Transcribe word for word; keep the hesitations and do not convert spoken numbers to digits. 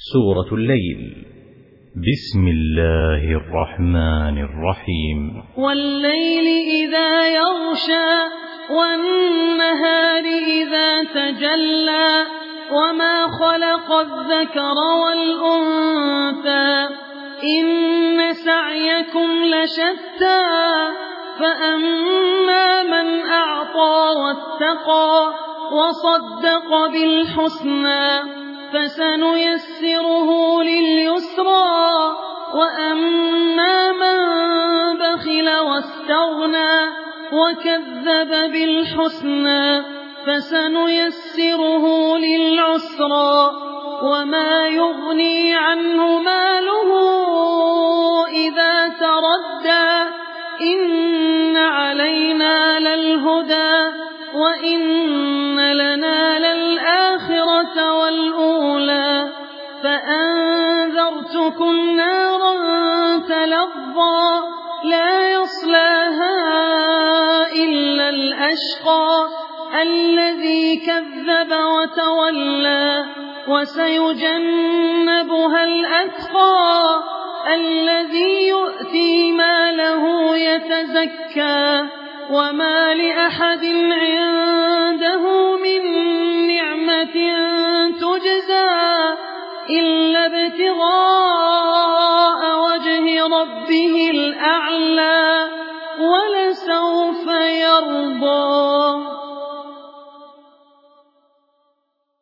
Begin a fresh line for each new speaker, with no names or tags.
سورة الليل. بسم الله الرحمن الرحيم.
والليل إذا يغشى والنهار إذا تجلى وما خلق الذكر والأنثى إن سعيكم لشتى فأما من أعطى واتقى وصدق بالحسنى فسنيسره لليسرى وأما من بخل واستغنى وكذب بالحسنى فسنيسره للعسرى وما يغني عنه ماله إذا تردى إن علينا للهدى وإن لنا للآخرة والأولى فأنذرتكم نارا تلظى لا يصلاها إلا الأشقى الذي كذب وتولى وسيجنبها الأتقى الذي يؤتي ماله يتزكى وما لأحد عنده من نعمة